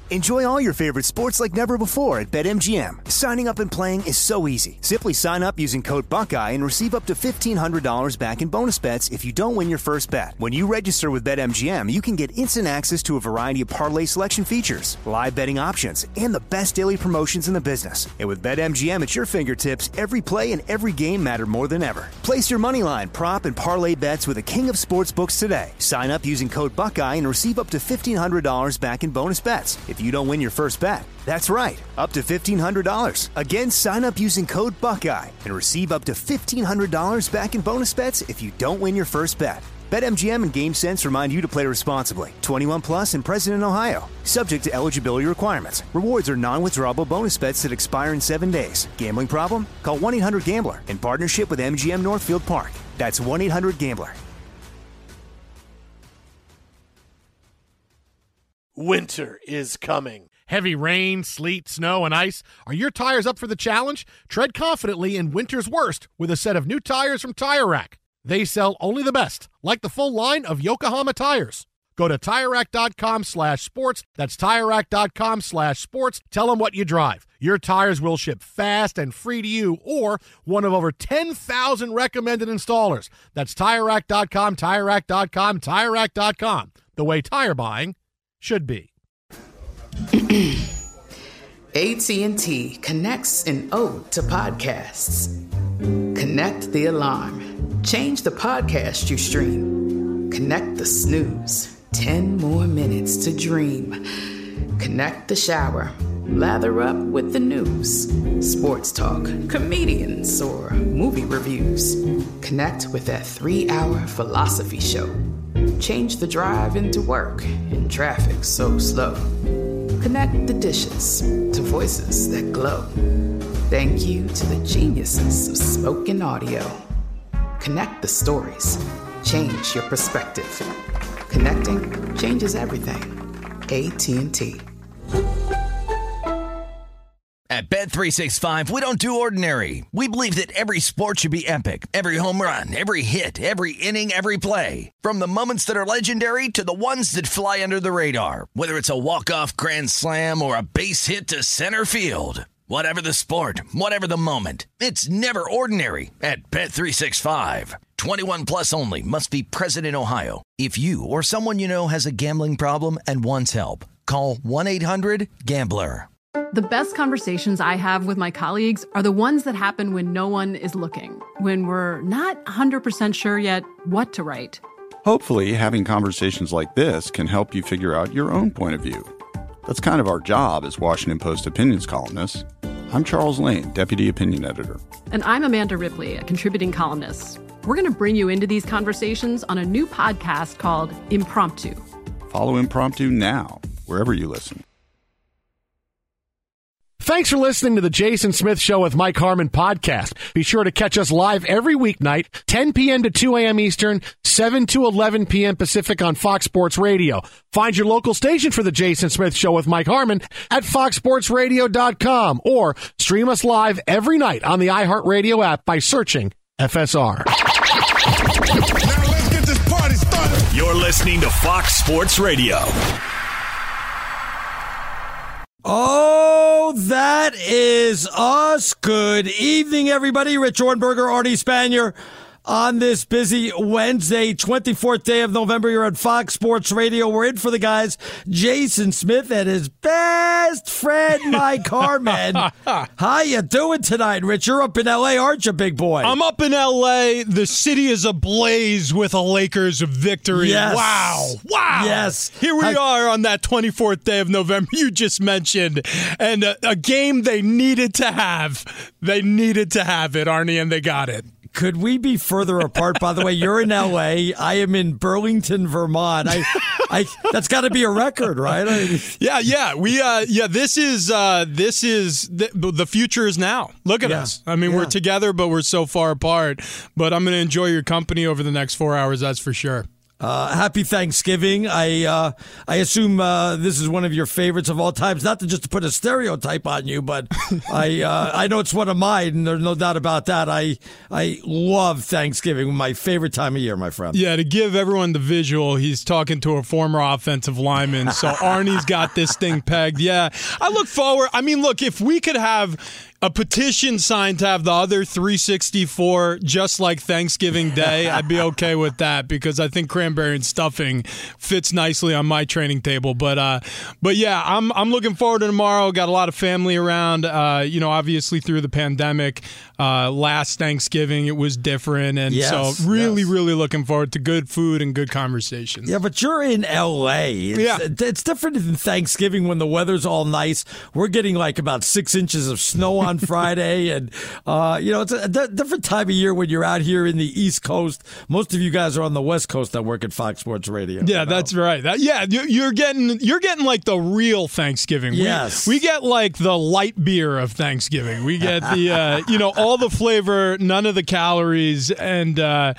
Enjoy all your favorite sports like never before at BetMGM. Signing up and playing is so easy. Simply sign up using code Buckeye and receive up to $1,500 back in bonus bets if you don't win your first bet. When you register with BetMGM, you can get instant access to a variety of parlay selection features, live betting options, and the best daily promotions in the business. And with BetMGM at your fingertips, every play and every game matter more than ever. Place your moneyline, prop, and parlay bets with the king of sportsbooks today. Sign up using code Buckeye and receive up to $1,500 back in bonus bets if you don't win your first bet. That's right, up to $1,500. Again, sign up using code Buckeye and receive up to $1,500 back in bonus bets if you don't win your first bet. BetMGM and GameSense remind you to play responsibly. 21 plus and present in Ohio. Subject to eligibility requirements. Rewards are non-withdrawable bonus bets that expire in 7 days. Gambling problem? Call 1-800-GAMBLER in partnership with MGM Northfield Park. That's 1-800-GAMBLER. Winter is coming. Heavy rain, sleet, snow, and ice. Are your tires up for the challenge? Tread confidently in winter's worst with a set of new tires from Tire Rack. They sell only the best, like the full line of Yokohama tires. Go to TireRack.com/sports. That's TireRack.com/sports. Tell them what you drive. Your tires will ship fast and free to you or one of over 10,000 recommended installers. That's TireRack.com, TireRack.com, TireRack.com. The way tire buying should be. AT&T connects an ode to podcasts. Connect the alarm. Change the podcast you stream. Connect the snooze. 10 more minutes to dream. Connect the shower. Lather up with the news. Sports talk, comedians, or movie reviews. Connect with that 3-hour philosophy show. Change the drive into work in traffic so slow. Connect the dishes to voices that glow. Thank you to the geniuses of spoken audio. Connect the stories. Change your perspective. Connecting changes everything. AT&T. At Bet365, we don't do ordinary. We believe that every sport should be epic. Every home run, every hit, every inning, every play. From the moments that are legendary to the ones that fly under the radar. Whether it's a walk-off grand slam or a base hit to center field. Whatever the sport, whatever the moment. It's never ordinary at Bet365. 21 plus only. Must be present in Ohio. If you or someone you know has a gambling problem and wants help, call 1-800-GAMBLER. The best conversations I have with my colleagues are the ones that happen when no one is looking, when we're not 100% sure yet what to write. Hopefully, having conversations like this can help you figure out your own point of view. That's kind of our job as Washington Post opinions columnists. I'm Charles Lane, Deputy Opinion Editor. And I'm Amanda Ripley, a contributing columnist. We're going to bring you into these conversations on a new podcast called Impromptu. Follow Impromptu now, wherever you listen. Thanks for listening to the Jason Smith Show with Mike Harmon podcast. Be sure to catch us live every weeknight, 10 p.m. to 2 a.m. Eastern, 7 to 11 p.m. Pacific on Fox Sports Radio. Find your local station for the Jason Smith Show with Mike Harmon at foxsportsradio.com or stream us live every night on the iHeartRadio app by searching FSR. Now let's get this party started. You're listening to Fox Sports Radio. Oh, that is us. Good evening, everybody. Rich Ornberger, Artie Spanier on this busy Wednesday, 24th day of November. You're at Fox Sports Radio. We're in for the guys, Jason Smith and his best friend, Mike Harmon. How you doing tonight, Rich? You're up in L.A., aren't you, big boy? I'm up in L.A. The city is ablaze with a Lakers victory. Yes. Wow. Yes. Here we are on that 24th day of November you just mentioned. And a game they needed to have. They needed to have it, Arnie, and they got it. Could we be further apart? By the way, you're in L.A. I am in Burlington, Vermont. That's got to be a record, right? This is the future is now. Look at us. I mean, we're together, but we're so far apart. But I'm going to enjoy your company over the next 4 hours. That's for sure. Happy Thanksgiving. I assume this is one of your favorites of all times. Not to just put a stereotype on you, but I know it's one of mine, and there's no doubt about that. I love Thanksgiving. My favorite time of year, my friend. Yeah, to give everyone the visual, he's talking to a former offensive lineman, so Arnie's got this thing pegged. Yeah, I look forward. I mean, look, if we could have a petition signed to have the other 364 just like Thanksgiving Day, I'd be okay with that, because I think cranberry and stuffing fits nicely on my training table. But yeah, I'm looking forward to tomorrow. Got a lot of family around. Obviously through the pandemic, last Thanksgiving it was different, and so really looking forward to good food and good conversations. Yeah, but you're in LA. It's different than Thanksgiving when the weather's all nice. We're getting like about 6 inches of snow on Friday, and it's a different time of year when you're out here in the East Coast. Most of you guys are on the West Coast that work at Fox Sports Radio. Yeah, that's right. You're getting like the real Thanksgiving. Yes, we get like the light beer of Thanksgiving. We get the all the flavor, none of the calories, and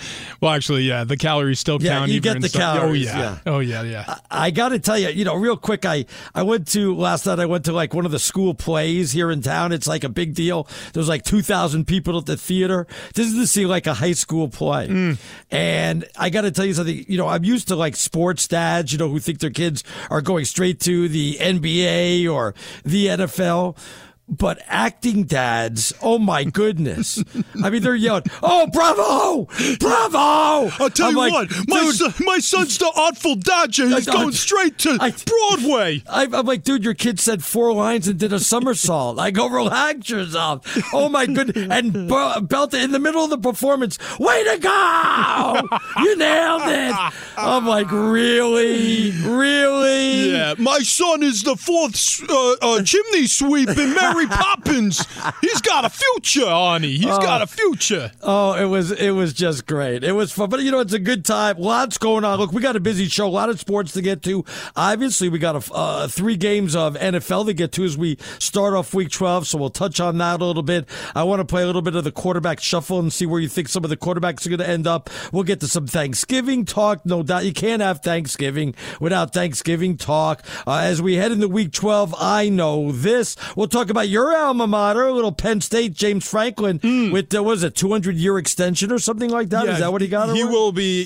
the calories still count. You get the calories. Oh yeah. I got to tell you, real quick. I went to last night. I went to like one of the school plays here in town. It's like a big deal. There's like 2,000 people at the theater. This is to see like a high school play. And I got to tell you something, I'm used to like sports dads, who think their kids are going straight to the NBA or the NFL. But acting dads, oh my goodness. I mean, they're yelling, "Oh, bravo! Bravo!" I'll tell you what, my son's the Artful Dodger. He's going straight to Broadway. I'm like, dude, your kid said 4 lines and did a somersault. I go, relax yourself. Oh my goodness. And belted in the middle of the performance, way to go! You nailed it. I'm like, really? Really? Yeah, my son is the 4th chimney sweep in Mary Poppins. He's got a future, Arnie. He's got a future. Oh, it was just great. It was fun. But, it's a good time. Lots going on. Look, we got a busy show. A lot of sports to get to. Obviously, we got 3 games of NFL to get to as we start off Week 12, so we'll touch on that a little bit. I want to play a little bit of the quarterback shuffle and see where you think some of the quarterbacks are going to end up. We'll get to some Thanksgiving talk. No doubt. You can't have Thanksgiving without Thanksgiving talk. As we head into Week 12, I know this. We'll talk about your alma mater, a little Penn State, James Franklin, with, was it 200-year extension or something like that? Is that what he got? He will be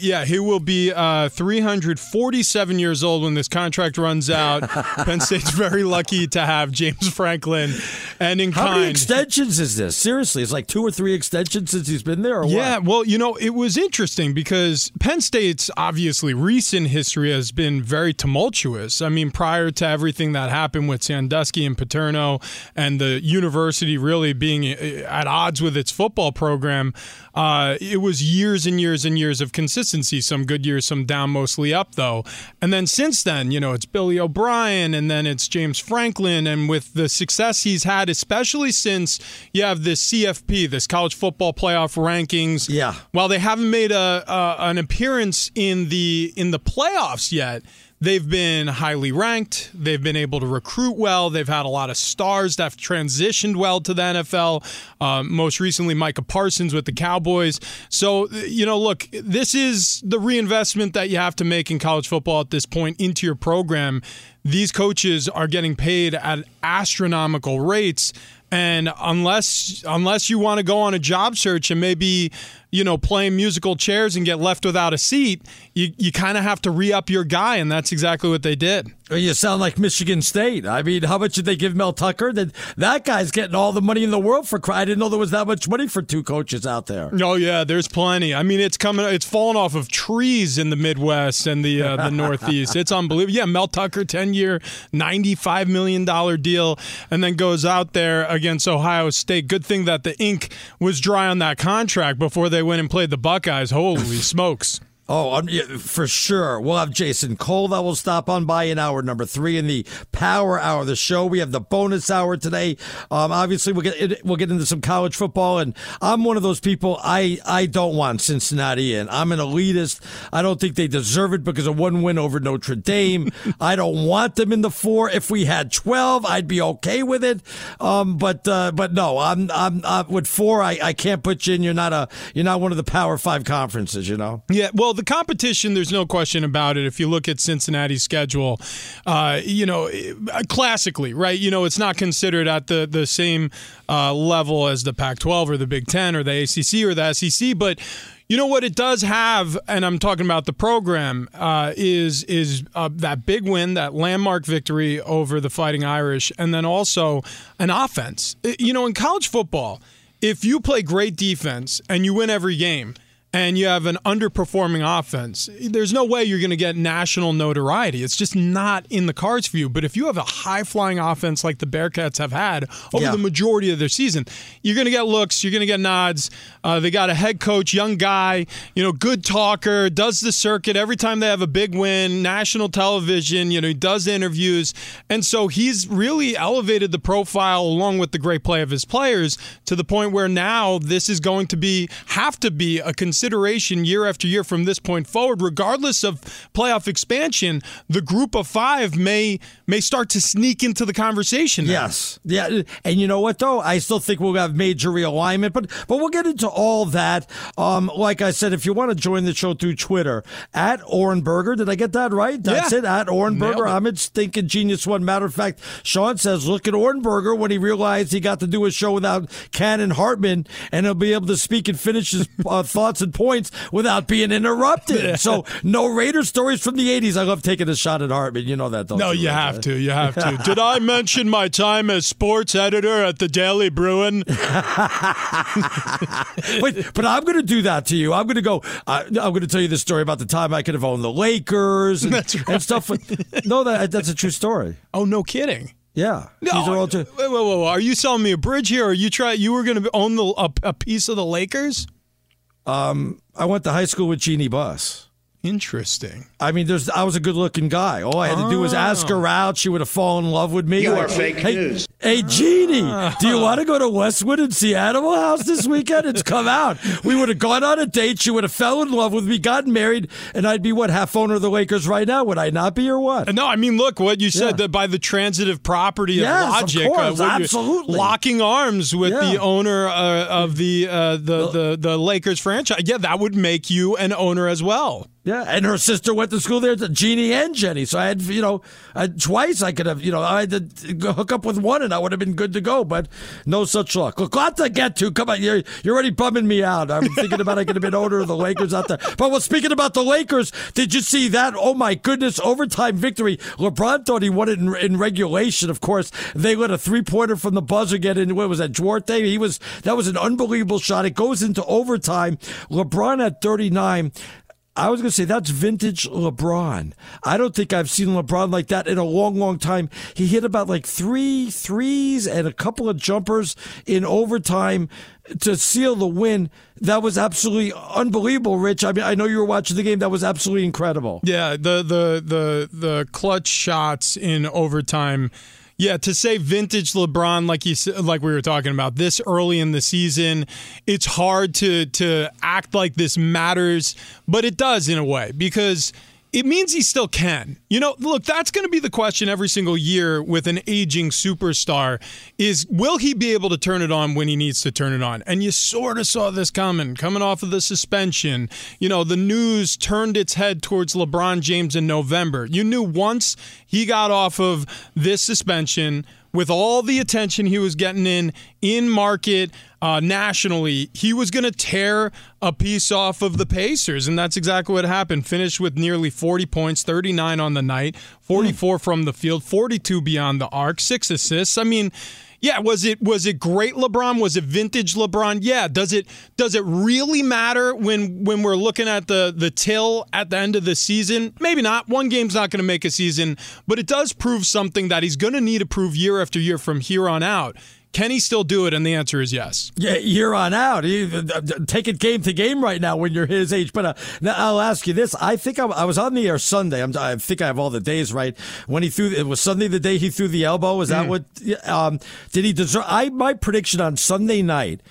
347 years old when this contract runs out. Penn State's very lucky to have James Franklin. And in How many extensions is this? Seriously, it's like 2 or 3 extensions since he's been there, or what? Well, it was interesting because Penn State's obviously recent history has been very tumultuous. I mean, prior to everything that happened with Sandusky and Paterno and the university really being at odds with its football program, it was years and years and years of consistency. Some good years, some down, mostly up, though. And then since then, it's Billy O'Brien, and then it's James Franklin. And with the success he's had, especially since you have this CFP, this college football playoff rankings. Yeah. While they haven't made an appearance in the playoffs yet, they've been highly ranked. They've been able to recruit well. They've had a lot of stars that have transitioned well to the NFL. Most recently, Micah Parsons with the Cowboys. So, look, this is the reinvestment that you have to make in college football at this point into your program. These coaches are getting paid at astronomical rates. And unless you want to go on a job search and maybe, playing musical chairs and get left without a seat, you kind of have to re-up your guy, and that's exactly what they did. You sound like Michigan State. I mean, how much did they give Mel Tucker? That guy's getting all the money in the world for crying. I didn't know there was that much money for 2 coaches out there. Oh, yeah, there's plenty. I mean, it's falling off of trees in the Midwest and the Northeast. It's unbelievable. Yeah, Mel Tucker, 10-year, $95 million deal, and then goes out there against Ohio State. Good thing that the ink was dry on that contract before they went and played the Buckeyes. Holy smokes. Oh, for sure. We'll have Jason Cole that will stop on by in hour number 3 in the power hour of the show. We have the bonus hour today. Obviously, we'll get into some college football, and I'm one of those people. I don't want Cincinnati in. I'm an elitist. I don't think they deserve it because of 1 win over Notre Dame. I don't want them in the 4. If we had 12, I'd be okay with it. But no, I'm with 4. I can't put you in. You're not one of the Power 5 conferences. Yeah. Well, the competition, there's no question about it. If you look at Cincinnati's schedule, classically, right? It's not considered at the same level as the Pac-12 or the Big Ten or the ACC or the SEC, but you know what it does have, and I'm talking about the program, is that big win, that landmark victory over the Fighting Irish, and then also an offense. In college football, if you play great defense and you win every game, and you have an underperforming offense, there's no way you're going to get national notoriety. It's just not in the cards for you. But if you have a high-flying offense like the Bearcats have had over the majority of their season, you're going to get looks, you're going to get nods. They got a head coach, young guy, good talker, does the circuit every time they have a big win, national television, he does interviews. And so he's really elevated the profile along with the great play of his players to the point where now this is going to have to be a consideration year after year from this point forward, regardless of playoff expansion. The group of five may start to sneak into the conversation now. Yes. Yeah. And you know what, though? I still think we'll have major realignment, but we'll get into all that. Like I said, if you want to join the show through Twitter, at Orenberger. Did I get that right? That's it, at Orenberger. Ahmed's thinking genius one. Matter of fact, Sean says, look at Orenberger when he realized he got to do a show without Cannon Hartman, and he'll be able to speak and finish his thoughts and points without being interrupted. Yeah. So no Raider stories from the 80s. I love taking a shot at Hartman. You know that, don't you? No, you have to. You have to. Did I mention my time as sports editor at the Daily Bruin? But I'm going to do that to you. I'm going to go. I'm going to tell you the story about the time I could have owned the Lakers and, and stuff. No, that's a true story. Oh, no kidding. Yeah. No, these are all true. Wait. Are you selling me a bridge here? Or you were going to own a piece of the Lakers? I went to high school with Jeannie Buss. Interesting. I mean, I was a good-looking guy. All I had to do was ask her out. She would have fallen in love with me. You are fake news. Hey, Jeannie, do you want to go to Westwood and see Animal House this weekend? It's come out. We would have gone on a date. She would have fell in love with me, gotten married, and I'd be, half owner of the Lakers right now? Would I not be, or what? No, I mean, look, what you said, that by the transitive property of logic. Of course, absolutely. Locking arms with the owner of the Lakers franchise. Yeah, that would make you an owner as well. Yeah, and her sister went to school there, to Jeannie and Jenny. So I had, twice I could have, I had to hook up with one and I would have been good to go, but no such luck. Look, lot to get to. Come on, you're already bumming me out. I'm thinking about I could have been owner of the Lakers out there. But speaking about the Lakers, did you see that? Oh my goodness, overtime victory. LeBron thought he won it in regulation. Of course, they let a 3-pointer from the buzzer get in. What was that, Duarte? That was an unbelievable shot. It goes into overtime. LeBron at 39. I was going to say that's vintage LeBron. I don't think I've seen LeBron like that in a long, long time. He hit about 3 threes and a couple of jumpers in overtime to seal the win. That was absolutely unbelievable, Rich. I mean, I know you were watching the game. That was absolutely incredible. Yeah, the clutch shots in overtime. Yeah, to say vintage LeBron, like we were talking about, this early in the season, it's hard to act like this matters, but it does in a way because it means he still can. Look, that's going to be the question every single year with an aging superstar is, will he be able to turn it on when he needs to turn it on? And you sort of saw this coming off of the suspension. The news turned its head towards LeBron James in November. You knew once he got off of this suspension, with all the attention he was getting in market nationally, he was going to tear a piece off of the Pacers, and that's exactly what happened. Finished with nearly 40 points, 39 on the night, 44 from the field, 42 beyond the arc, 6 assists. I mean, yeah, was it great LeBron? Was it vintage LeBron? Yeah. Does it really matter when we're looking at the till at the end of the season? Maybe not. One game's not going to make a season, but it does prove something that he's going to need to prove year after year from here on out. Can he still do it? And the answer is yes. Yeah, year on out. Take it game to game right now when you're his age. But now I'll ask you this. I think I was on the air Sunday. I think I have all the days right. When it was Sunday the day he threw the elbow. Was that what? Did he deserve? My prediction on Sunday night,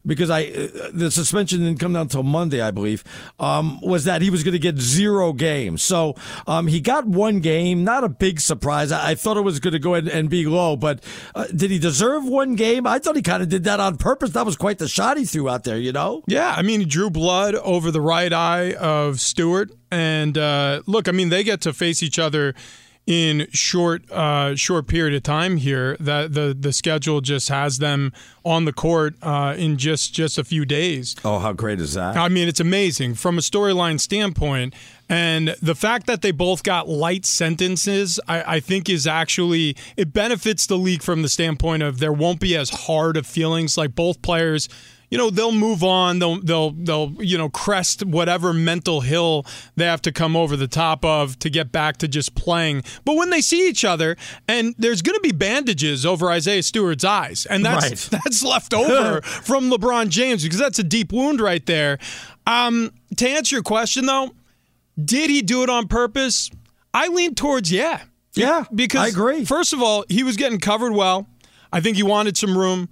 because the suspension didn't come down until Monday, I believe, was that he was going to get 0 games. So he got 1 game, not a big surprise. I thought it was going to go ahead and be low, but did he deserve 1 game? I thought he kind of did that on purpose. That was quite the shot he threw out there, you know? Yeah, I mean, he drew blood over the right eye of Stewart. And look, I mean, they get to face each other in short period of time here. That the schedule just has them on the court in just a few days. Oh, how great is that? I mean, it's amazing from a storyline standpoint. And the fact that they both got light sentences, I think is actually, it benefits the league from the standpoint of there won't be as hard of feelings. Like both players, you know, they'll move on. They'll crest whatever mental hill they have to come over the top of to get back to just playing. But when they see each other, and there's going to be bandages over Isaiah Stewart's eyes, and that's left over from LeBron James, because that's a deep wound right there. To answer your question, though, did he do it on purpose? I lean towards yeah. Yeah, because I agree. First of all, he was getting covered well. I think he wanted some room.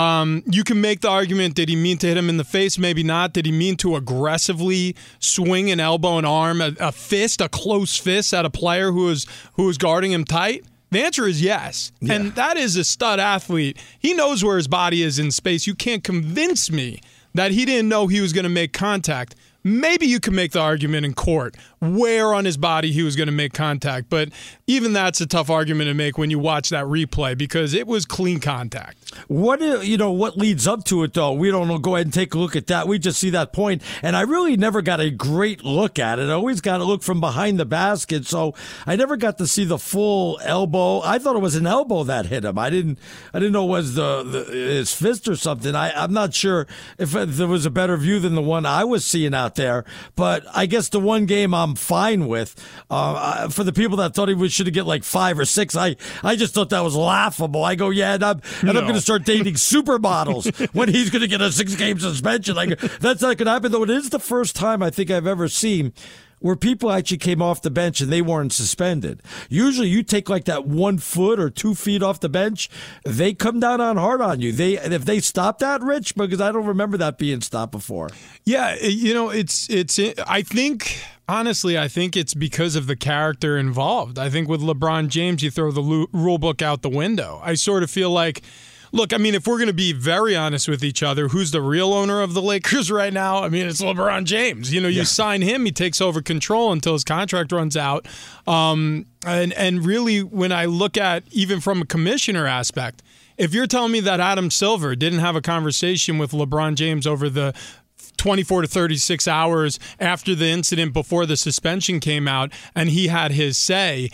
You can make the argument, did he mean to hit him in the face? Maybe not. Did he mean to aggressively swing an elbow, an arm, a fist, a close fist at a player who was guarding him tight? The answer is yes. Yeah. And that is a stud athlete. He knows where his body is in space. You can't convince me that he didn't know he was going to make contact. Maybe you can make the argument in court where on his body he was going to make contact, but even that's a tough argument to make when you watch that replay because it was clean contact. What leads up to it, though? We don't know. Go ahead and take a look at that. We just see that point, and I really never got a great look at it. I always got to look from behind the basket, so I never got to see the full elbow. I thought it was an elbow that hit him. I didn't know it was his fist or something. I'm not sure if there was a better view than the one I was seeing out there, but I guess the one game I'm fine with. For the people that thought he should have get like 5 or 6, I just thought that was laughable. I go, yeah, and I'm going to start dating supermodels when he's going to get a 6-game suspension. Like, that's not going to happen, though. It is the first time I think I've ever seen where people actually came off the bench and they weren't suspended. Usually you take like that 1 foot or 2 feet off the bench, they come down on hard on you. If they stop that, Rich, because I don't remember that being stopped before. Yeah, I think it's because of the character involved. I think with LeBron James, you throw the rule book out the window. I sort of feel like, look, I mean, if we're going to be very honest with each other, who's the real owner of the Lakers right now? I mean, it's LeBron James. You sign him, he takes over control until his contract runs out. And really, when I look at, even from a commissioner aspect, if you're telling me that Adam Silver didn't have a conversation with LeBron James over the 24 to 36 hours after the incident before the suspension came out and he had his say,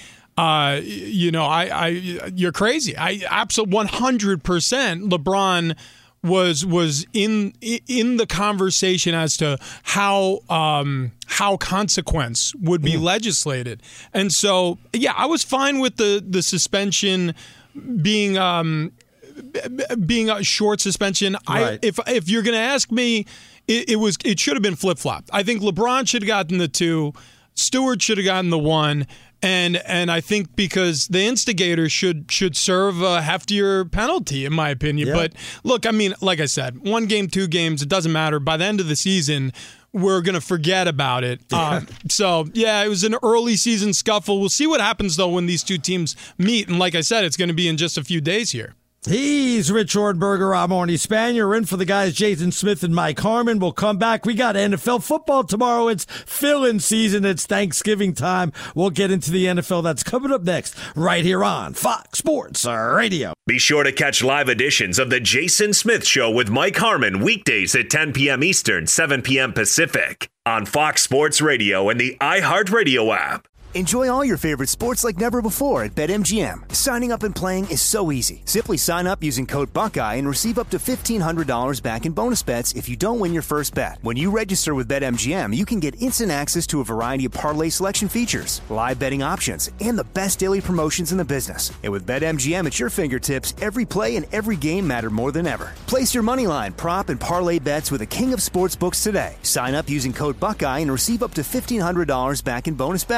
you're crazy. I absolutely 100% LeBron was in the conversation as to how consequence would be legislated. And so, yeah, I was fine with the suspension being a short suspension. Right. If you're going to ask me, it should have been flip-flopped. I think LeBron should have gotten the 2, Stewart should have gotten the 1. And I think because the instigator should serve a heftier penalty, in my opinion. Yeah. But look, I mean, like I said, 1 game, 2 games, it doesn't matter. By the end of the season, we're going to forget about it. So, yeah, it was an early season scuffle. We'll see what happens, though, when these two teams meet. And like I said, it's going to be in just a few days here. He's Rich Ornberger. I'm Arnie Spanier. In for the guys Jason Smith and Mike Harmon. We'll come back. We got NFL football tomorrow. It's fill-in season. It's Thanksgiving time. We'll get into the NFL. That's coming up next right here on Fox Sports Radio. Be sure to catch live editions of the Jason Smith Show with Mike Harmon weekdays at 10 p.m. Eastern, 7 p.m. Pacific on Fox Sports Radio and the iHeartRadio app. Enjoy all your favorite sports like never before at BetMGM. Signing up and playing is so easy. Simply sign up using code Buckeye and receive up to $1,500 back in bonus bets if you don't win your first bet. When you register with BetMGM, you can get instant access to a variety of parlay selection features, live betting options, and the best daily promotions in the business. And with BetMGM at your fingertips, every play and every game matter more than ever. Place your moneyline, prop, and parlay bets with the king of sportsbooks today. Sign up using code Buckeye and receive up to $1,500 back in bonus bets. If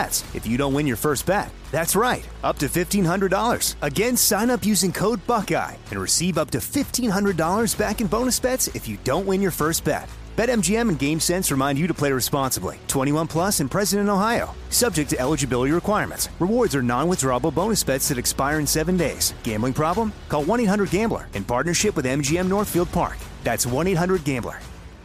if you don't win your first bet. That's right, up to $1,500. Again, sign up using code Buckeye and receive up to $1,500 back in bonus bets if you don't win your first bet. BetMGM and GameSense remind you to play responsibly. 21 plus and present in Ohio. Subject to eligibility requirements. Rewards are non-withdrawable bonus bets that expire in 7 days. Gambling problem? Call 1-800-GAMBLER in partnership with MGM Northfield Park. That's 1-800-GAMBLER.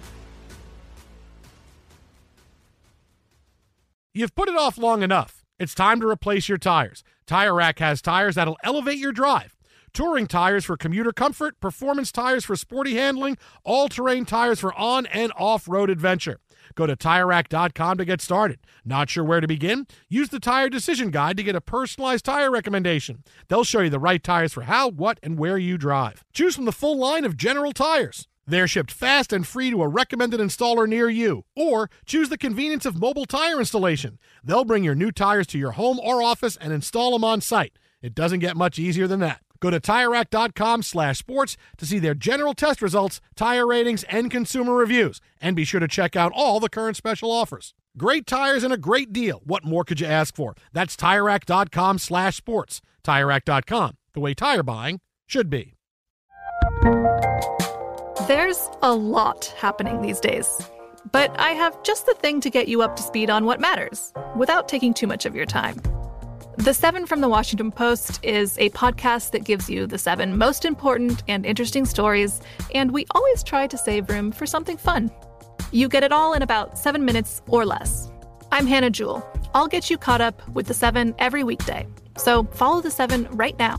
You've put it off long enough. It's time to replace your tires. Tire Rack has tires that'll elevate your drive. Touring tires for commuter comfort, performance tires for sporty handling, all-terrain tires for on- and off-road adventure. Go to TireRack.com to get started. Not sure where to begin? Use the Tire Decision Guide to get a personalized tire recommendation. They'll show you the right tires for how, what, and where you drive. Choose from the full line of General Tires. They're shipped fast and free to a recommended installer near you. Or choose the convenience of mobile tire installation. They'll bring your new tires to your home or office and install them on site. It doesn't get much easier than that. Go to TireRack.com/sports to see their general test results, tire ratings, and consumer reviews. And be sure to check out all the current special offers. Great tires and a great deal. What more could you ask for? That's TireRack.com/sports. TireRack.com, the way tire buying should be. There's a lot happening these days. But I have just the thing to get you up to speed on what matters, without taking too much of your time. The 7 from the Washington Post is a podcast that gives you the 7 most important and interesting stories, and we always try to save room for something fun. You get it all in about 7 minutes or less. I'm Hannah Jewell. I'll get you caught up with the 7 every weekday. So follow the 7 right now.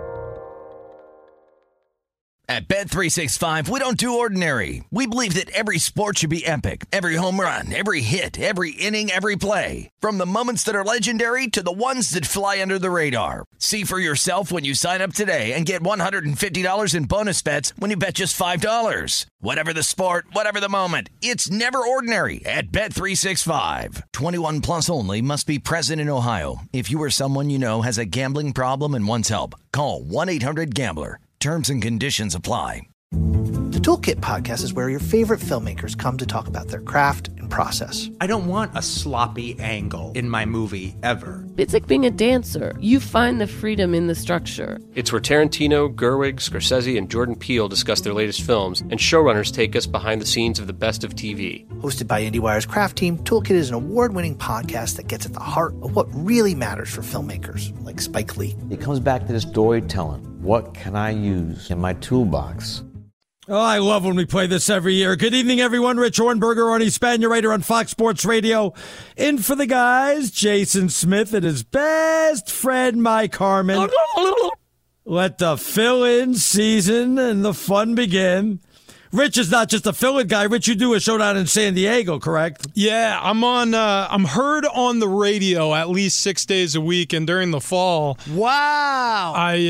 At Bet365, we don't do ordinary. We believe that every sport should be epic. Every home run, every hit, every inning, every play. From the moments that are legendary to the ones that fly under the radar. See for yourself when you sign up today and get $150 in bonus bets when you bet just $5. Whatever the sport, whatever the moment, it's never ordinary at Bet365. 21 plus only. Must be present in Ohio. If you or someone you know has a gambling problem and wants help, call 1-800-GAMBLER. Terms and conditions apply. The Toolkit podcast is where your favorite filmmakers come to talk about their craft and process. I don't want a sloppy angle in my movie ever. It's like being a dancer. You find the freedom in the structure. It's where Tarantino, Gerwig, Scorsese, and Jordan Peele discuss their latest films, and showrunners take us behind the scenes of the best of TV. Hosted by IndieWire's craft team, Toolkit is an award-winning podcast that gets at the heart of what really matters for filmmakers, like Spike Lee. It comes back to this storytelling. What can I use in my toolbox? Oh, I love when we play this every year. Good evening, everyone. Rich Hornberger, Arnie Spanier, right here on Fox Sports Radio. In for the guys, Jason Smith and his best friend, Mike Harmon. Let the fill-in season and the fun begin. Rich is not just a fill-in guy. Rich, you do a showdown in San Diego, correct? Yeah, I'm heard on the radio at least 6 days a week, and during the fall, wow,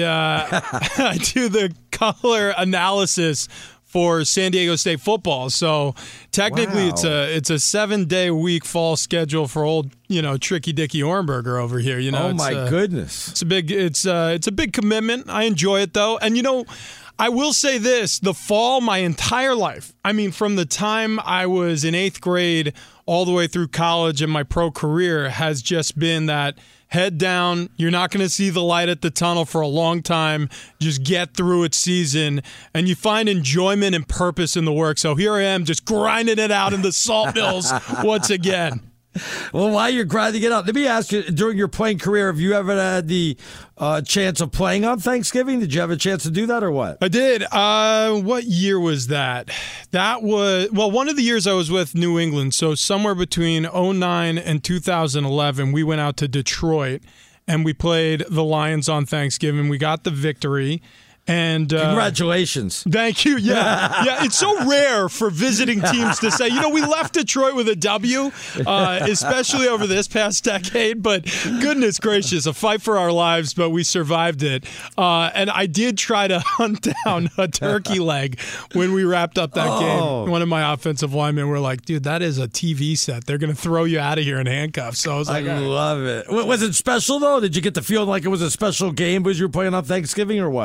I do the color analysis for San Diego State football. So technically, it's a 7-day week fall schedule for old Tricky Dicky Hornberger over here. Oh my goodness, it's a big commitment. I enjoy it though, and I will say this, the fall, my entire life, I mean, from the time I was in 8th grade all the way through college and my pro career has just been that head down, you're not going to see the light at the tunnel for a long time, just get through its season, and you find enjoyment and purpose in the work. So here I am just grinding it out in the salt mills once again. Well, while you're grinding it out, let me ask you, during your playing career, have you ever had the chance of playing on Thanksgiving? Did you have a chance to do that or what? I did. What year was that? That was, one of the years I was with New England. So somewhere between 2009 and 2011, we went out to Detroit and we played the Lions on Thanksgiving. We got the victory. And congratulations. Thank you. Yeah. Yeah. It's so rare for visiting teams to say, we left Detroit with a W, especially over this past decade. But goodness gracious, a fight for our lives, but we survived it. And I did try to hunt down a turkey leg when we wrapped up that game. One of my offensive linemen were like, dude, that is a TV set. They're going to throw you out of here in handcuffs. So I was like, I love it. Was it special, though? Did you get the feeling like it was a special game because you were playing on Thanksgiving or what? Yeah.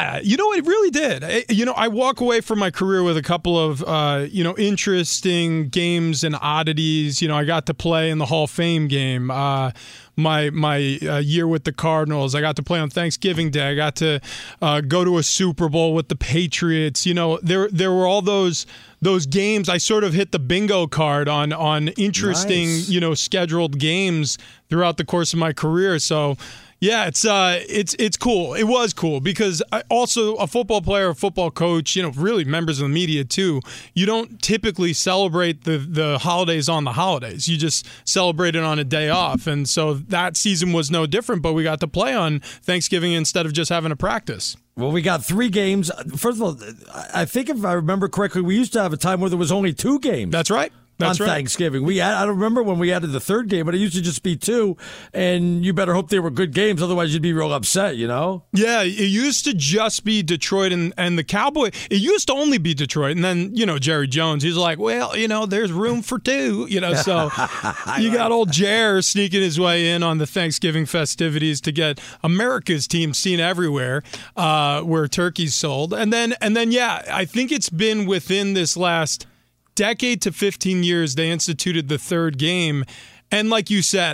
Yeah, it really did. I walk away from my career with a couple of, interesting games and oddities. I got to play in the Hall of Fame game. My year with the Cardinals, I got to play on Thanksgiving Day. I got to go to a Super Bowl with the Patriots. There were all those games. I sort of hit the bingo card on interesting, nice. Scheduled games throughout the course of my career. So. Yeah, it's cool. It was cool because also a football player, a football coach, really members of the media too. You don't typically celebrate the holidays on the holidays. You just celebrate it on a day off. And so that season was no different, but we got to play on Thanksgiving instead of just having a practice. Well, we got 3 games. First of all, I think if I remember correctly, we used to have a time where there was only 2 games. That's right. That's on Thanksgiving. I don't remember when we added the 3rd game, but it used to just be 2, and you better hope they were good games, otherwise you'd be real upset, Yeah, it used to just be Detroit and the Cowboys. It used to only be Detroit, and then, Jerry Jones, he's like, well, there's room for 2, so you got old Jer sneaking his way in on the Thanksgiving festivities to get America's team seen everywhere where turkey's sold. And then, yeah, I think it's been within this last decade to 15 years they instituted the 3rd game, and like you said,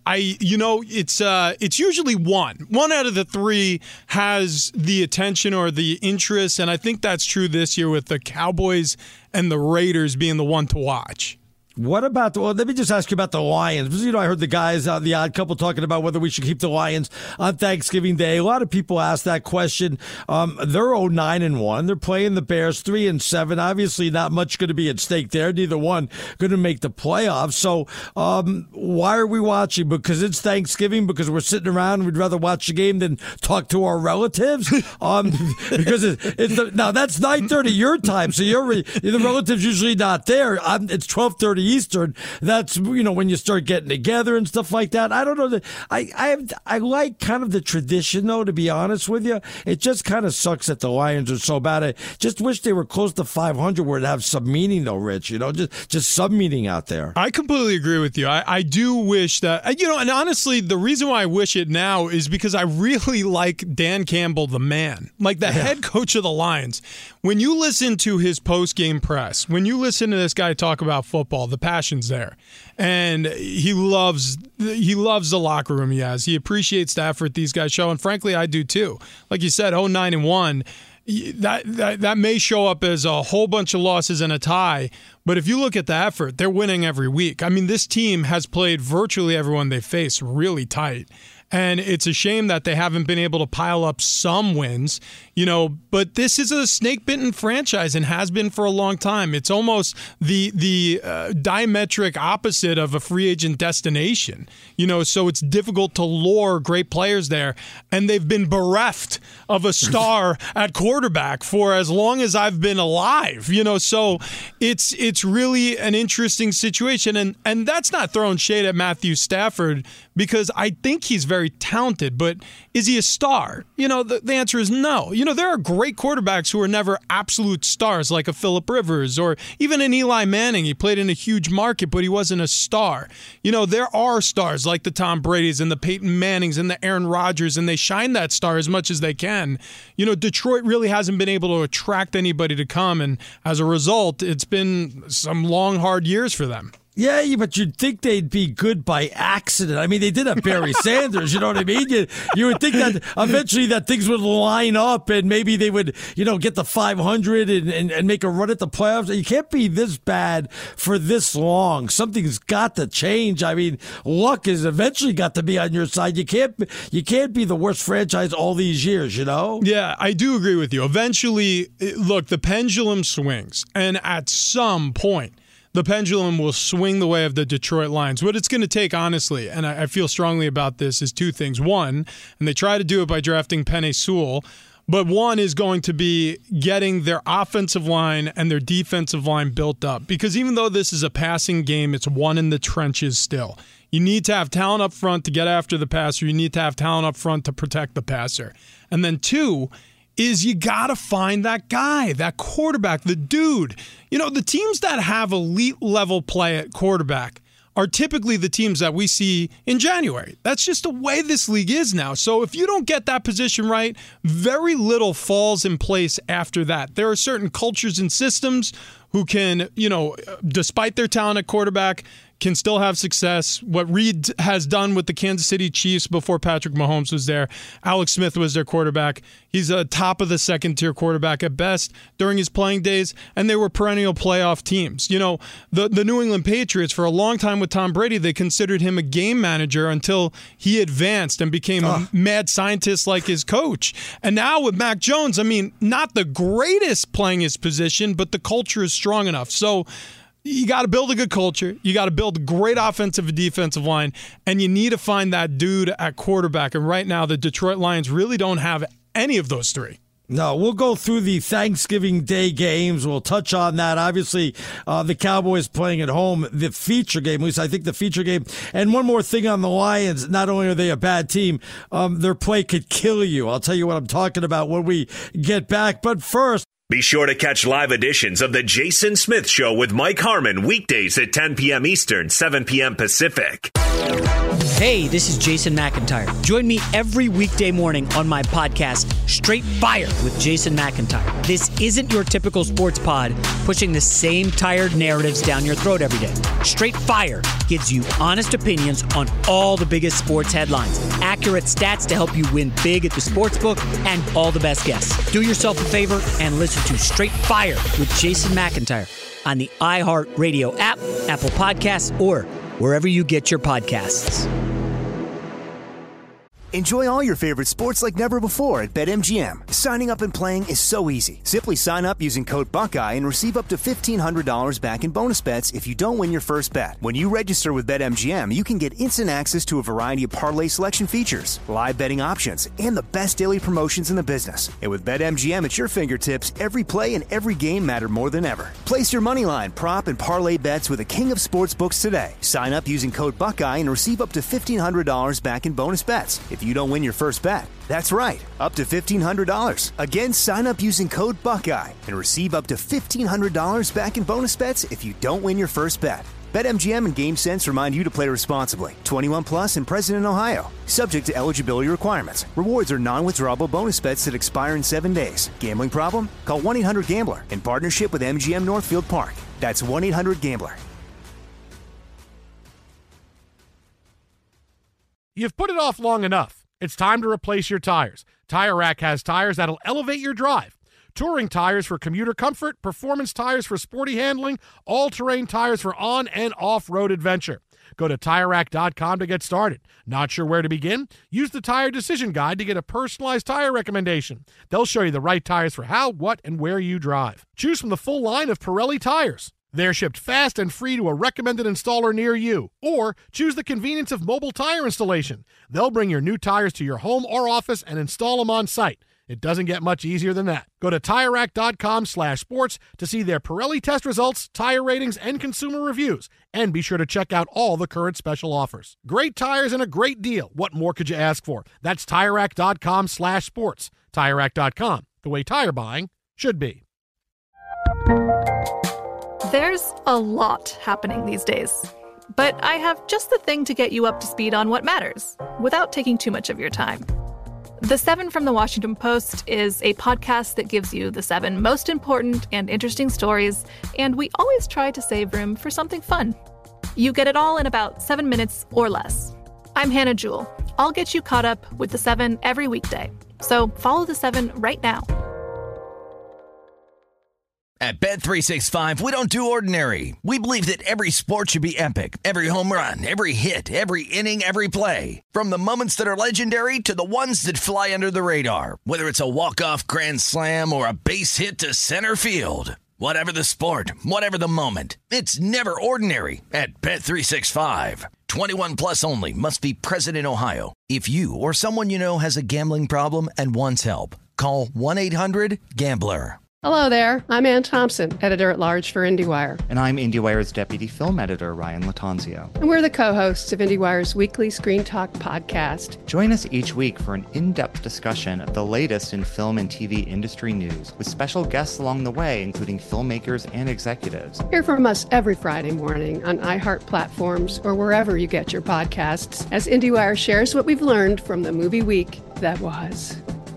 it's usually one out of the 3 has the attention or the interest, and I think that's true this year with the Cowboys and the Raiders being the one to watch. What about let me just ask you about the Lions. Because, I heard the guys on The Odd Couple talking about whether we should keep the Lions on Thanksgiving Day. A lot of people ask that question. They're 0-9-1. They're playing the Bears 3-7. Obviously, not much going to be at stake there. Neither one going to make the playoffs. So, why are we watching? Because it's Thanksgiving? Because we're sitting around and we'd rather watch the game than talk to our relatives? Because now that's 9:30 your time, so the relatives usually not there. It's 12:30 Eastern. That's when you start getting together and stuff like that. I don't know. I like kind of the tradition though. To be honest with you, it just kind of sucks that the Lions are so bad. I just wish they were close to 500, where it have some meaning though, Rich. Just some meaning out there. I completely agree with you. I do wish that and honestly, the reason why I wish it now is because I really like Dan Campbell, the man, like the head coach of the Lions. When you listen to his post-game press, when you listen to this guy talk about football, the passion's there. And he loves the locker room he has. He appreciates the effort these guys show, and frankly, I do too. Like you said, 0-9-1, that may show up as a whole bunch of losses and a tie, but if you look at the effort, they're winning every week. I mean, this team has played virtually everyone they face really tight. And it's a shame that they haven't been able to pile up some wins, but this is a snake-bitten franchise and has been for a long time. It's almost the diametric opposite of a free agent destination, so it's difficult to lure great players there. And they've been bereft of a star at quarterback for as long as I've been alive, so it's really an interesting situation. And that's not throwing shade at Matthew Stafford, because I think he's very talented, but is he a star? The answer is no. There are great quarterbacks who are never absolute stars, like a Phillip Rivers or even an Eli Manning. He played in a huge market, but he wasn't a star. There are stars like the Tom Bradys and the Peyton Mannings and the Aaron Rodgers, and they shine that star as much as they can. Detroit really hasn't been able to attract anybody to come, and as a result, it's been some long, hard years for them. Yeah, but you'd think they'd be good by accident. I mean, they did have Barry Sanders, you know what I mean? You would think that eventually that things would line up and maybe they would, get the 500 and make a run at the playoffs. You can't be this bad for this long. Something's got to change. I mean, luck has eventually got to be on your side. You can't be the worst franchise all these years, Yeah, I do agree with you. Eventually, look, the pendulum swings, and at some point, the pendulum will swing the way of the Detroit Lions. What it's going to take, honestly, and I feel strongly about this, is 2 things. One, and they try to do it by drafting Penei Sewell, but one is going to be getting their offensive line and their defensive line built up. Because even though this is a passing game, it's won in the trenches still. You need to have talent up front to get after the passer. You need to have talent up front to protect the passer. And then 2 is you got to find that guy, that quarterback, the dude. The teams that have elite level play at quarterback are typically the teams that we see in January. That's just the way this league is now. So if you don't get that position right, very little falls in place after that. There are certain cultures and systems who can, despite their talent at quarterback, can still have success. What Reid has done with the Kansas City Chiefs before Patrick Mahomes was there. Alex Smith was their quarterback. He's a top of the second-tier quarterback at best during his playing days, and they were perennial playoff teams. The New England Patriots, for a long time with Tom Brady, they considered him a game manager until he advanced and became a mad scientist like his coach. And now with Mac Jones, not the greatest playing his position, but the culture is strong enough. So you got to build a good culture. You got to build a great offensive and defensive line, and you need to find that dude at quarterback. And right now, the Detroit Lions really don't have any of those three. No, we'll go through the Thanksgiving Day games. We'll touch on that. Obviously, the Cowboys playing at home, the feature game, at least I think the feature game. And one more thing on the Lions, not only are they a bad team, their play could kill you. I'll tell you what I'm talking about when we get back. But first, be sure to catch live editions of The Jason Smith Show with Mike Harmon weekdays at 10 p.m. Eastern, 7 p.m. Pacific. Hey, this is Jason McIntyre. Join me every weekday morning on my podcast, Straight Fire with Jason McIntyre. This isn't your typical sports pod pushing the same tired narratives down your throat every day. Straight Fire gives you honest opinions on all the biggest sports headlines, accurate stats to help you win big at the sportsbook, and all the best guests. Do yourself a favor and listen to Straight Fire with Jason McIntyre on the iHeartRadio app, Apple Podcasts, or wherever you get your podcasts. Enjoy all your favorite sports like never before at BetMGM. Signing up and playing is so easy. Simply sign up using code Buckeye and receive up to $1,500 back in bonus bets if you don't win your first bet. When you register with BetMGM, you can get instant access to a variety of parlay selection features, live betting options, and the best daily promotions in the business. And with BetMGM at your fingertips, every play and every game matter more than ever. Place your moneyline, prop, and parlay bets with the king of sportsbooks today. Sign up using code Buckeye and receive up to $1,500 back in bonus bets if you don't win your first bet. That's right, up to $1,500. Again, sign up using code Buckeye and receive up to $1,500 back in bonus bets if you don't win your first bet. BetMGM and GameSense remind you to play responsibly. 21 plus and present in Ohio. Subject to eligibility requirements. Rewards are non-withdrawable bonus bets that expire in 7 days. Gambling problem? Call 1-800-GAMBLER in partnership with MGM Northfield Park. That's 1-800-GAMBLER. You've put it off long enough. It's time to replace your tires. Tire Rack has tires that'll elevate your drive. Touring tires for commuter comfort, performance tires for sporty handling, all-terrain tires for on- and off-road adventure. Go to TireRack.com to get started. Not sure where to begin? Use the Tire Decision Guide to get a personalized tire recommendation. They'll show you the right tires for how, what, and where you drive. Choose from the full line of Pirelli tires. They're shipped fast and free to a recommended installer near you. Or choose the convenience of mobile tire installation. They'll bring your new tires to your home or office and install them on site. It doesn't get much easier than that. Go to TireRack.com/sports to see their Pirelli test results, tire ratings, and consumer reviews. And be sure to check out all the current special offers. Great tires and a great deal. What more could you ask for? That's TireRack.com/sports. TireRack.com, the way tire buying should be. There's a lot happening these days, but I have just the thing to get you up to speed on what matters without taking too much of your time. The 7 from the Washington Post is a podcast that gives you the 7 most important and interesting stories, and we always try to save room for something fun. You get it all in about 7 minutes or less. I'm Hannah Jewell. I'll get you caught up with the 7 every weekday. So follow the 7 right now. At Bet365, we don't do ordinary. We believe that every sport should be epic. Every home run, every hit, every inning, every play. From the moments that are legendary to the ones that fly under the radar. Whether it's a walk-off grand slam or a base hit to center field. Whatever the sport, whatever the moment. It's never ordinary at Bet365. 21 plus only. Must be present in Ohio. If you or someone you know has a gambling problem and wants help, call 1-800-GAMBLER. Hello there. I'm Ann Thompson, editor-at-large for IndieWire. And I'm IndieWire's deputy film editor, Ryan Latanzio. And we're the co-hosts of IndieWire's weekly Screen Talk podcast. Join us each week for an in-depth discussion of the latest in film and TV industry news, with special guests along the way, including filmmakers and executives. Hear from us every Friday morning on iHeart platforms or wherever you get your podcasts, as IndieWire shares what we've learned from the movie week that was.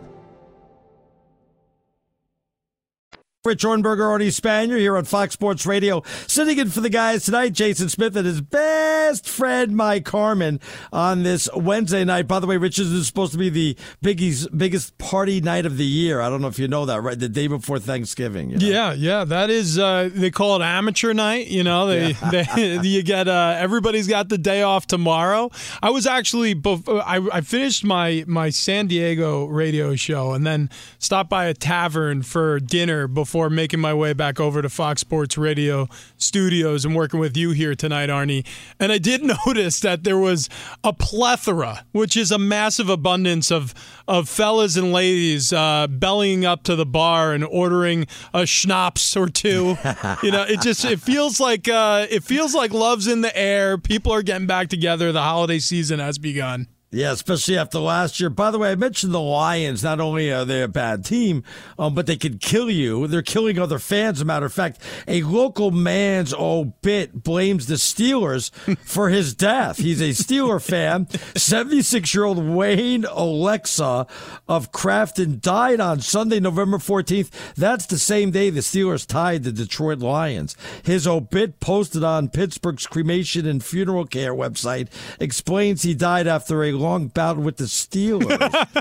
Rich Ornberger, Artie Spanier here on Fox Sports Radio. Sitting in for the guys tonight, Jason Smith and his best friend, Mike Harmon, on this Wednesday night. By the way, Rich, this is supposed to be the biggest party night of the year. I don't know if you know that, right? The day before Thanksgiving. You know? Yeah. That is, they call it amateur night. You know, you get, everybody's got the day off tomorrow. I was actually, I finished my San Diego radio show and then stopped by a tavern for dinner before making my way back over to Fox Sports Radio studios and working with you here tonight, Arnie. And I did notice that there was a plethora, which is a massive abundance of fellas and ladies bellying up to the bar and ordering a schnapps or two. You know, it feels like love's in the air. People are getting back together. The holiday season has begun. Yeah, especially after last year. By the way, I mentioned the Lions. Not only are they a bad team, but they can kill you. They're killing other fans. As a matter of fact, a local man's obit blames the Steelers for his death. He's a Steeler fan. 76-year-old Wayne Alexa of Crafton died on Sunday, November 14th. That's the same day the Steelers tied the Detroit Lions. His obit, posted on Pittsburgh's cremation and funeral care website, explains he died after a long bout with the Steelers.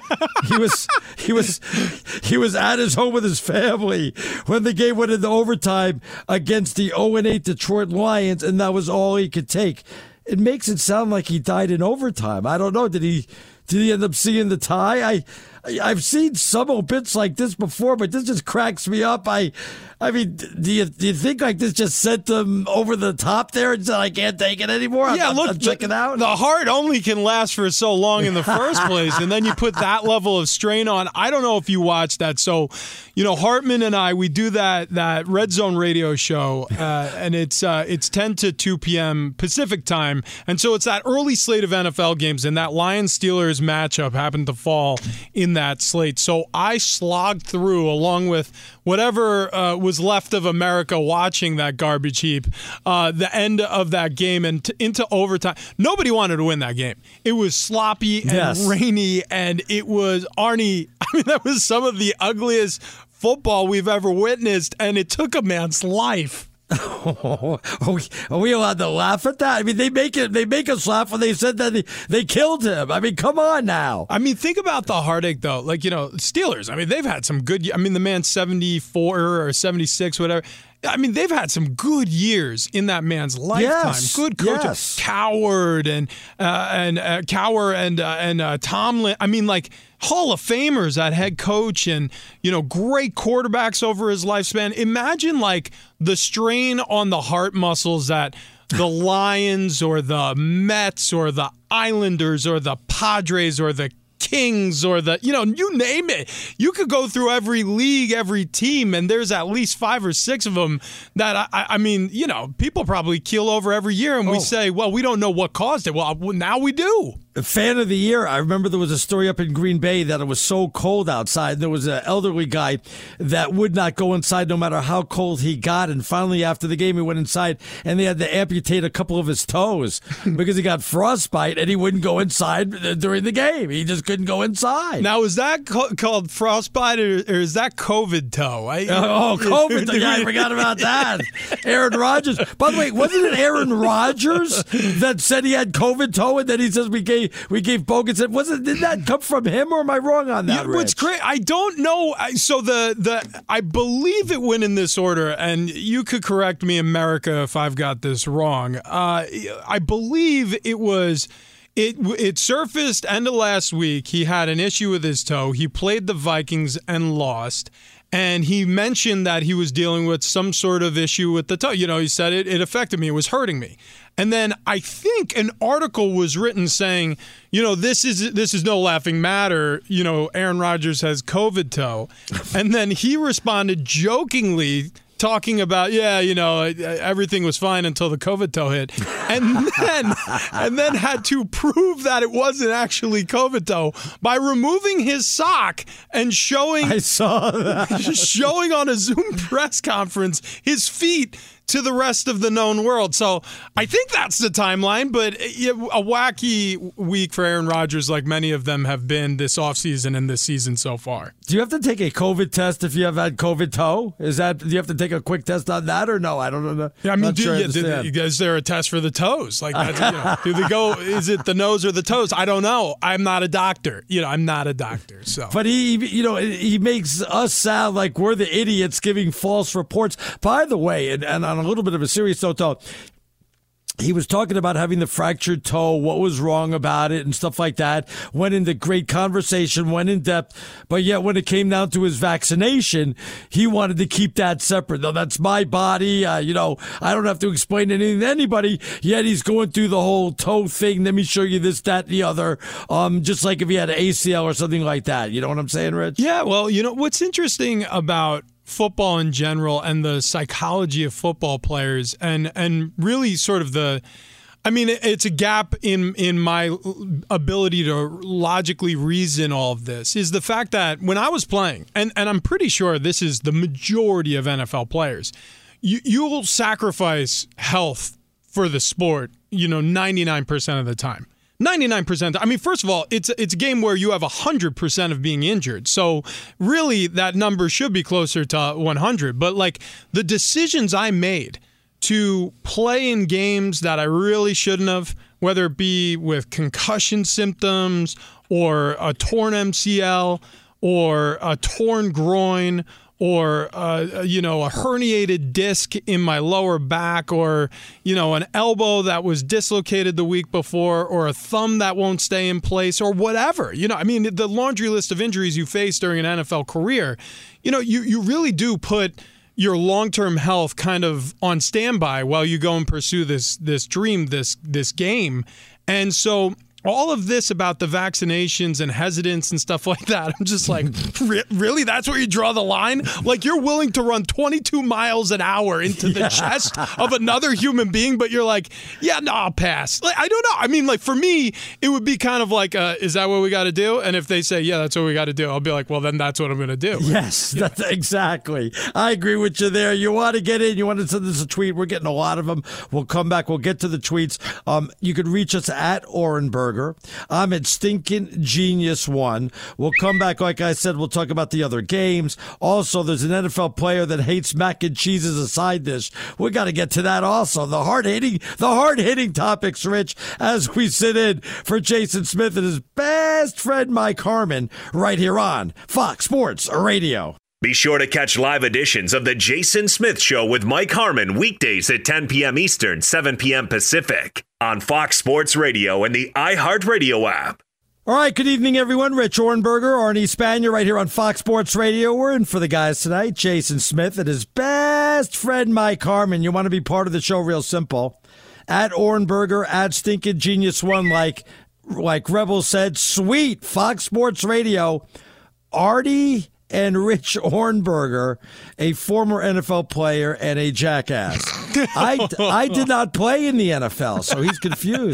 he was at his home with his family when the game went into overtime against the 0-8 Detroit Lions, and that was all he could take. It makes it sound like he died in overtime. I don't know. Did he end up seeing the tie? I've seen some obits like this before, but this just cracks me up. I mean, do you think like this just sent them over the top there and said, I can't take it anymore? Yeah, look, check it out. The heart only can last for so long in the first place, and then you put that level of strain on. I don't know if you watched that. So, you know, Hartman and I, we do that Red Zone radio show, and it's 10 to 2 p.m. Pacific time, and so it's that early slate of NFL games, and that Lions-Steelers matchup happened to fall in that slate. So I slogged through, along with whatever was left of America watching that garbage heap, the end of that game and into overtime. Nobody wanted to win that game. It was sloppy and rainy, and it was, Arnie, I mean, that was some of the ugliest football we've ever witnessed, and it took a man's life. Are we allowed to laugh at that? I mean, they make us laugh when they said that they killed him. I mean, come on now. I mean, think about the heartache, though. Like, you know, Steelers, I mean, they've had some good, I mean, the man's 74 or 76, whatever. I mean, they've had some good years in that man's lifetime. Yes, good coaches, Cowher and Tomlin. I mean, like Hall of Famers at head coach, and you know, great quarterbacks over his lifespan. Imagine like the strain on the heart muscles that the Lions or the Mets or the Islanders or the Padres or the Kings or the, you know, you name it. You could go through every league, every team, and there's at least 5 or 6 of them that, I mean, you know, people probably keel over every year, and we say, well, we don't know what caused it. Well, now we do. Fan of the year, I remember there was a story up in Green Bay that it was so cold outside. There was an elderly guy that would not go inside no matter how cold he got. And finally, after the game, he went inside and they had to amputate a couple of his toes because he got frostbite and he wouldn't go inside during the game. He just couldn't go inside. Now, is that called frostbite or is that COVID toe? COVID toe. Yeah, I forgot about that. Aaron Rodgers. By the way, wasn't it Aaron Rodgers that said he had COVID toe and then he says we gave bogus? Did that come from him, or am I wrong on that? Yeah, what's great, I don't know. So I believe it went in this order, and you could correct me, America, if I've got this wrong. I believe it was It surfaced end of last week. He had an issue with his toe. He played the Vikings and lost. And he mentioned that he was dealing with some sort of issue with the toe. He said it affected me. It was hurting me. And then I think an article was written saying, this is no laughing matter. Aaron Rodgers has COVID toe. And then he responded jokingly, talking about, everything was fine until the COVID toe hit. And then had to prove that it wasn't actually COVID toe by removing his sock and showing I saw that. showing on a Zoom press conference his feet to the rest of the known world. So I think that's the timeline, but a wacky week for Aaron Rodgers like many of them have been this offseason and this season so far. Do you have to take a COVID test if you have had COVID toe? Do you have to take a quick test on that or no? I don't know. Yeah, I mean, is there a test for the toes? Like, do they go, is it the nose or the toes? I don't know. I'm not a doctor. I'm not a doctor. So, but he makes us sound like we're the idiots giving false reports. By the way, and on a little bit of a serious note, though, he was talking about having the fractured toe, what was wrong about it and stuff like that. Went into great conversation, went in depth. But yet when it came down to his vaccination, he wanted to keep that separate. Though that's my body. I don't have to explain anything to anybody. Yet he's going through the whole toe thing. Let me show you this, that, and the other. Just like if he had an ACL or something like that. You know what I'm saying, Rich? Yeah, well, what's interesting about football in general and the psychology of football players and really sort of it's a gap in my ability to logically reason all of this, is the fact that when I was playing, and I'm pretty sure this is the majority of NFL players, you'll sacrifice health for the sport, 99% of the time. 99%. I mean, first of all, it's a game where you have 100% of being injured. So really that number should be closer to 100. But like the decisions I made to play in games that I really shouldn't have, whether it be with concussion symptoms or a torn MCL or a torn groin or a herniated disc in my lower back, or an elbow that was dislocated the week before, or a thumb that won't stay in place, or whatever. The laundry list of injuries you face during an NFL career, you really do put your long-term health kind of on standby while you go and pursue this dream, this game. And so all of this about the vaccinations and hesitance and stuff like that, I'm just like, really? That's where you draw the line? Like, you're willing to run 22 miles an hour into the chest of another human being, but you're like, I'll pass. Like, I don't know. I mean, like, for me, it would be kind of like, is that what we got to do? And if they say, yeah, that's what we got to do, I'll be like, well, then that's what I'm going to do. Yes, that's exactly. I agree with you there. You want to get in, you want to send us a tweet. We're getting a lot of them. We'll come back. We'll get to the tweets. You can reach us at Orenberger. I'm at Stinkin' Genius 1. We'll come back. Like I said, we'll talk about the other games. Also, there's an NFL player that hates mac and cheese as a side dish. We got to get to that also. The hard-hitting topics, Rich, as we sit in for Jason Smith and his best friend, Mike Harmon, right here on Fox Sports Radio. Be sure to catch live editions of The Jason Smith Show with Mike Harmon weekdays at 10 p.m. Eastern, 7 p.m. Pacific on Fox Sports Radio and the iHeartRadio app. All right, good evening, everyone. Rich Orenberger, Arnie Spanier, right here on Fox Sports Radio. We're in for the guys tonight, Jason Smith and his best friend, Mike Harmon. You want to be part of the show, real simple. At Orenberger, at Stinkin' Genius 1, like Rebel said, sweet, Fox Sports Radio, Artie and Rich Orenberger, a former NFL player and a jackass. I did not play in the NFL, so he's confused.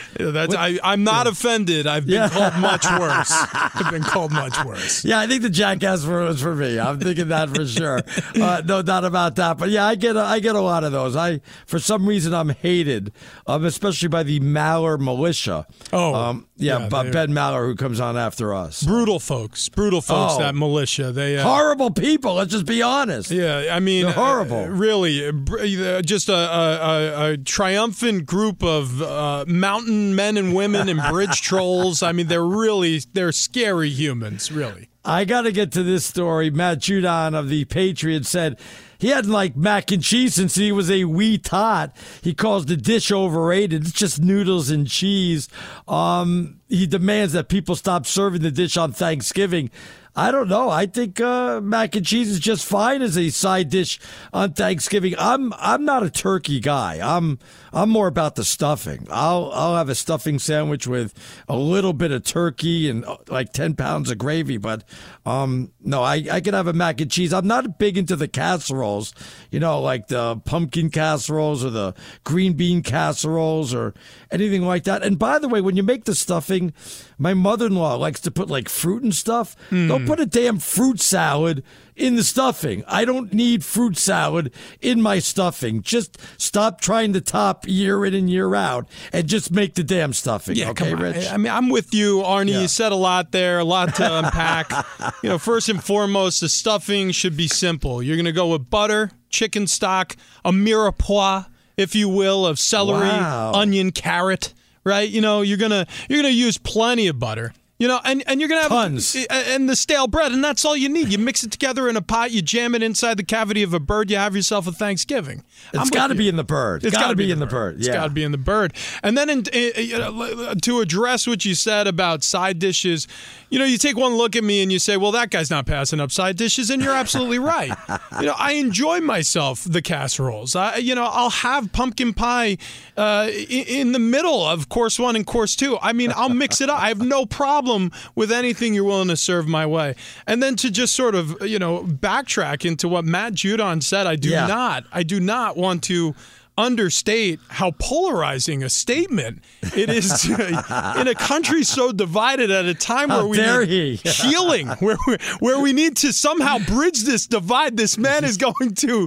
I'm not offended. I've been called much worse. I've been called much worse. Yeah, I think the jackass was for me. I'm thinking that for sure. No doubt about that. But yeah, I get a lot of those. For some reason, I'm hated, especially by the Maller militia. Ben Maller, who comes on after us. Brutal folks, that militia. They horrible people. Let's just be honest. Yeah, I mean, they're horrible. Really, just a triumphant group of mountain men and women and bridge trolls. I mean, they're scary humans, really. I got to get to this story. Matt Judon of the Patriots said he hadn't liked mac and cheese since he was a wee tot. He calls the dish overrated. It's just noodles and cheese. He demands that people stop serving the dish on Thanksgiving. I don't know. I think mac and cheese is just fine as a side dish on Thanksgiving. I'm not a turkey guy. I'm more about the stuffing. I'll have a stuffing sandwich with a little bit of turkey and like 10 pounds of gravy. But no, I can have a mac and cheese. I'm not big into the casseroles, like the pumpkin casseroles or the green bean casseroles or anything like that. And by the way, when you make the stuffing, my mother-in-law likes to put like fruit and stuff. Don't put a damn fruit salad in the stuffing. I don't need fruit salad in my stuffing. Just stop trying to top year in and year out and just make the damn stuffing. Yeah, okay, come on. Rich? I mean, I'm with you, Arnie. Yeah. You said a lot there, a lot to unpack. First and foremost, the stuffing should be simple. You're going to go with butter, chicken stock, a mirepoix, if you will, of celery, onion, carrot. Right? You're gonna use plenty of butter. And you're going to have tons. And the stale bread, and that's all you need. You mix it together in a pot, you jam it inside the cavity of a bird, you have yourself a Thanksgiving. It's got to be in the bird. It's got to be in the bird. It's got to be in the bird. And then to address what you said about side dishes, you take one look at me and you say, well, that guy's not passing up side dishes, and you're absolutely right. I enjoy myself the casseroles. I'll have pumpkin pie in the middle of course 1 and course 2. I mean, I'll mix it up. I have no problem with anything you're willing to serve my way. And then to just sort of, backtrack into what Matt Judon said, I do not want to understate how polarizing a statement it is in a country so divided at a time where we need healing, where we need to somehow bridge this divide. This man is going to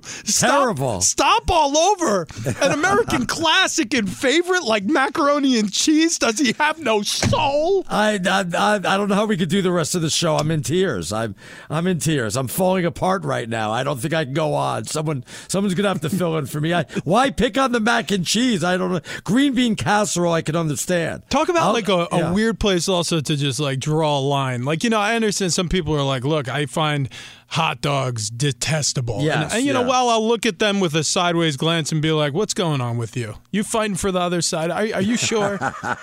stomp all over an American classic and favorite like macaroni and cheese. Does he have no soul? I don't know how we could do the rest of the show. I'm in tears. I'm in tears. I'm falling apart right now. I don't think I can go on. Someone's gonna have to fill in for me. Why pick on the mac and cheese? I don't know. Green bean casserole, I can understand. Talk about a weird place also to just like draw a line. Like, I understand some people are like, look, I find hot dogs detestable. Yes, and well, I'll look at them with a sideways glance and be like, what's going on with you? You fighting for the other side? Are you sure?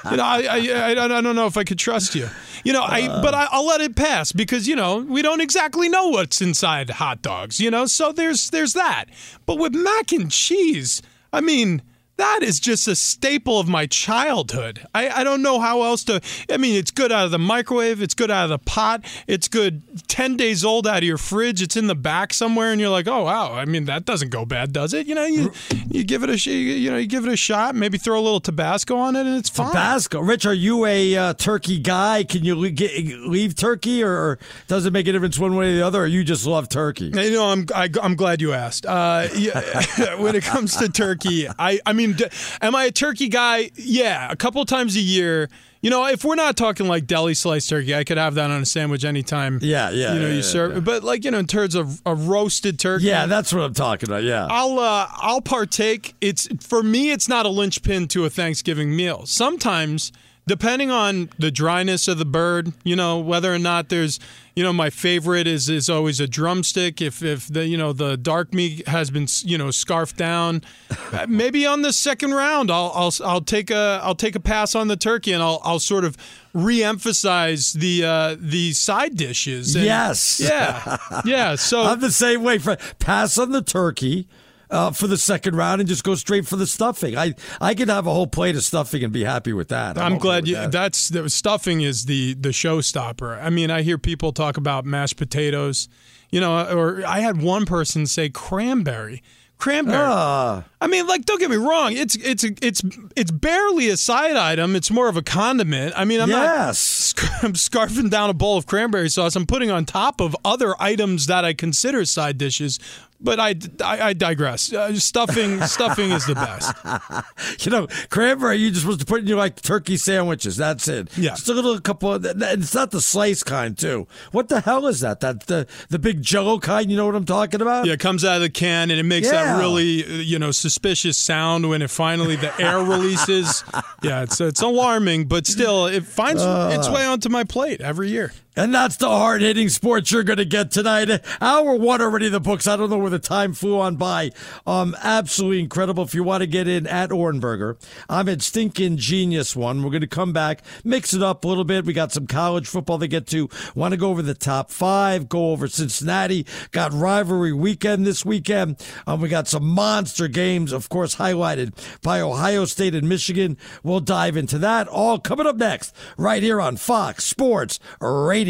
I don't know if I could trust you. But I'll let it pass because, we don't exactly know what's inside hot dogs, so there's that. But with mac and cheese, I mean, that is just a staple of my childhood. I don't know how else to. I mean, it's good out of the microwave. It's good out of the pot. It's good 10 days old out of your fridge. It's in the back somewhere, and you're like, oh wow. I mean, that doesn't go bad, does it? You give it a you give it a shot. Maybe throw a little Tabasco on it, and it's fine. Tabasco, Rich, are you a turkey guy? Can you leave turkey, or does it make a difference one way or the other? Or you just love turkey? I'm glad you asked. When it comes to turkey, I mean. Am I a turkey guy? Yeah, a couple times a year. If we're not talking like deli sliced turkey, I could have that on a sandwich anytime. You serve it. But like in terms of a roasted turkey. Yeah, that's what I'm talking about. Yeah, I'll partake. For me, it's not a linchpin to a Thanksgiving meal. Sometimes, depending on the dryness of the bird, whether or not there's. My favorite is always a drumstick. If the dark meat has been scarfed down, maybe on the second round I'll take a pass on the turkey and I'll sort of re-emphasize the side dishes. And, yes. Yeah. So I'm the same way. Pass on the turkey. For the second round and just go straight for the stuffing. I could have a whole plate of stuffing and be happy with that. I'm glad the stuffing is the showstopper. I mean, I hear people talk about mashed potatoes, or I had one person say cranberry. I mean, like, don't get me wrong. It's barely a side item. It's more of a condiment. I mean, I'm scarfing down a bowl of cranberry sauce. I'm putting on top of other items that I consider side dishes. But I digress. Stuffing is the best. Cranberry, you're supposed to put in your like turkey sandwiches. That's it. Yeah. Just a little couple. It's not the slice kind, too. What the hell is that? That's the big Jell-O kind. You know what I'm talking about? Yeah, it comes out of the can and it makes that really suspicious sound when it finally the air releases. Yeah, it's alarming, but still it finds its way onto my plate every year. And that's the hard-hitting sports you're going to get tonight. Hour one already in the books. I don't know where the time flew on by. Absolutely incredible. If you want to get in at Ornberger, I'm at Stinkin' Genius One. We're going to come back, mix it up a little bit. We got some college football to get to. Want to go over the top five, go over Cincinnati. Got rivalry weekend this weekend. We got some monster games, of course, highlighted by Ohio State and Michigan. We'll dive into that all coming up next, right here on Fox Sports Radio.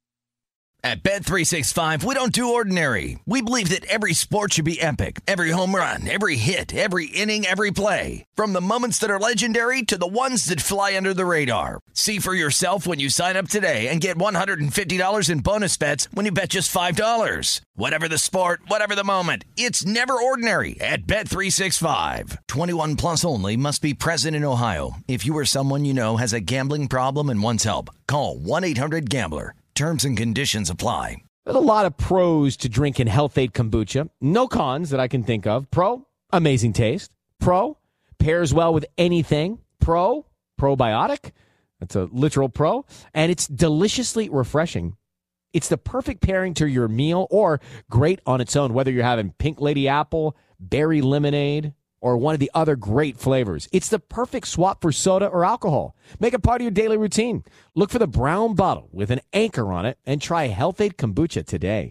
At Bet365, we don't do ordinary. We believe that every sport should be epic. Every home run, every hit, every inning, every play. From the moments that are legendary to the ones that fly under the radar. See for yourself when you sign up today and get $150 in bonus bets when you bet just $5. Whatever the sport, whatever the moment, it's never ordinary at Bet365. 21 plus only. Must be present in Ohio. If you or someone you know has a gambling problem and wants help, call 1-800-GAMBLER. Terms and conditions apply. There's a lot of pros to drinking Health-Ade kombucha. No cons that I can think of. Pro, amazing taste. Pro, pairs well with anything. Pro, probiotic. That's a literal pro. And it's deliciously refreshing. It's the perfect pairing to your meal or great on its own, whether you're having Pink Lady Apple, berry lemonade, or one of the other great flavors. It's the perfect swap for soda or alcohol. Make it part of your daily routine. Look for the brown bottle with an anchor on it and try Health-Ade kombucha today.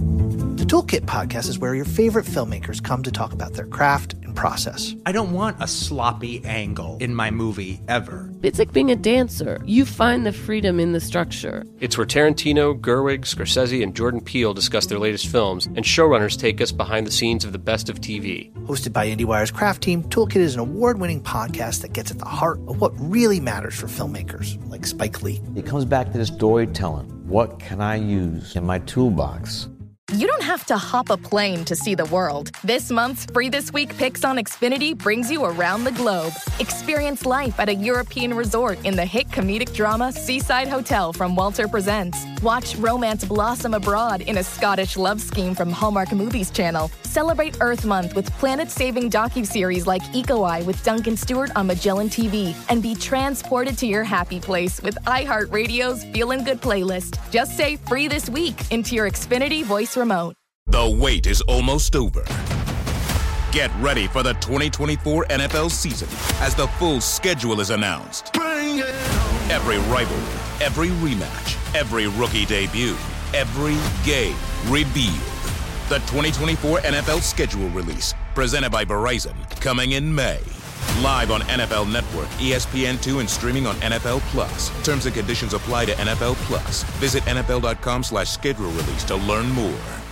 The Toolkit podcast is where your favorite filmmakers come to talk about their craft and process. I don't want a sloppy angle in my movie ever. It's like being a dancer. You find the freedom in the structure. It's where Tarantino, Gerwig, Scorsese, and Jordan Peele discuss their latest films, and showrunners take us behind the scenes of the best of TV. Hosted by IndieWire's craft team, Toolkit is an award-winning podcast that gets at the heart of what really matters for filmmakers, like Spike Lee. It comes back to this storytelling. What can I use in my toolbox? You don't have to hop a plane to see the world. This month's Free This Week Picks on Xfinity brings you around the globe. Experience life at a European resort in the hit comedic drama Seaside Hotel from Walter Presents. Watch romance blossom abroad in a Scottish love scheme from Hallmark Movies Channel. Celebrate Earth Month with planet-saving docuseries like Eco Eye with Duncan Stewart on Magellan TV. And be transported to your happy place with iHeartRadio's Feelin' Good playlist. Just say Free This Week into your Xfinity voice remote. The wait is almost over. Get ready for the 2024 NFL season as the full schedule is announced. Bring it on. Every rivalry, every rematch, every rookie debut, every game revealed. The 2024 NFL schedule release, presented by Verizon, coming in May. Live on NFL Network, ESPN2, and streaming on NFL Plus. Terms and conditions apply to NFL Plus. Visit NFL.com/schedule release to learn more.